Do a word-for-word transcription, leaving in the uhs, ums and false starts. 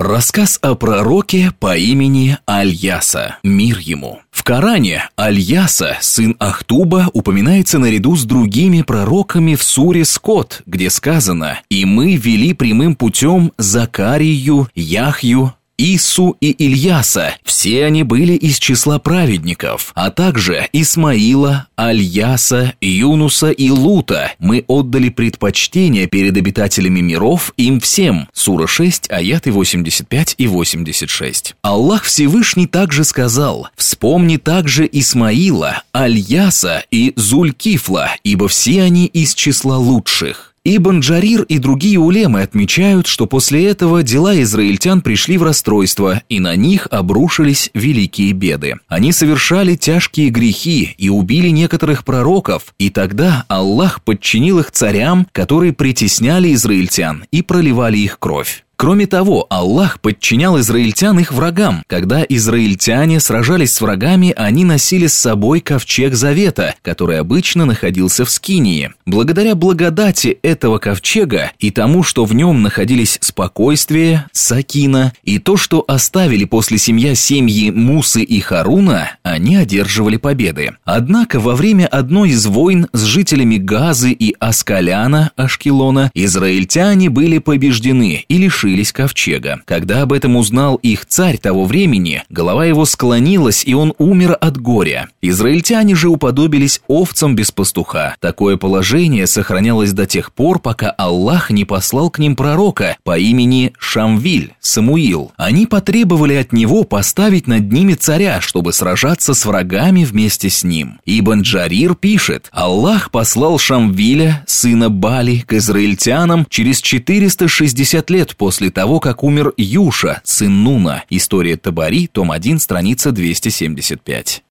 Рассказ о пророке по имени Аль-Яса, мир ему. В Коране Аль-Яса, сын Ахтуба, упоминается наряду с другими пророками в суре Скот, где сказано: «И мы вели прямым путем Закарию, Яхью, Ису и Ильяса, все они были из числа праведников, а также Исмаила, Аль-Яса, Юнуса и Лута. Мы отдали предпочтение перед обитателями миров им всем». Сура шесть, аяты восемьдесят пять и восемьдесят шесть. Аллах Всевышний также сказал: «Вспомни также Исмаила, Аль-Яса и Зуль-Кифла, ибо все они из числа лучших». Ибн Джарир и другие улемы отмечают, что после этого дела израильтян пришли в расстройство, и на них обрушились великие беды. Они совершали тяжкие грехи и убили некоторых пророков, и тогда Аллах подчинил их царям, которые притесняли израильтян и проливали их кровь. Кроме того, Аллах подчинял израильтян их врагам. Когда израильтяне сражались с врагами, они носили с собой ковчег завета, который обычно находился в Скинии. Благодаря благодати этого ковчега и тому, что в нем находились спокойствие, сакина, и то, что оставили после себя семьи Мусы и Харуна, они одерживали победы. Однако во время одной из войн с жителями Газы и Аскаляна, Ашкелона, израильтяне были побеждены и лишились ковчега. Когда об этом узнал их царь того времени, голова его склонилась, и он умер от горя. Израильтяне же уподобились овцам без пастуха. Такое положение сохранялось до тех пор, пока Аллах не послал к ним пророка по имени Шамвиль, Самуил. Они потребовали от него поставить над ними царя, чтобы сражаться с врагами вместе с ним. Ибн Джарир пишет: Аллах послал Шамвиля, сына Бали, к израильтянам через четыреста шестьдесят лет после После того, как умер Юша, сын Нуна. История Табари, том один, страница двести семьдесят пять.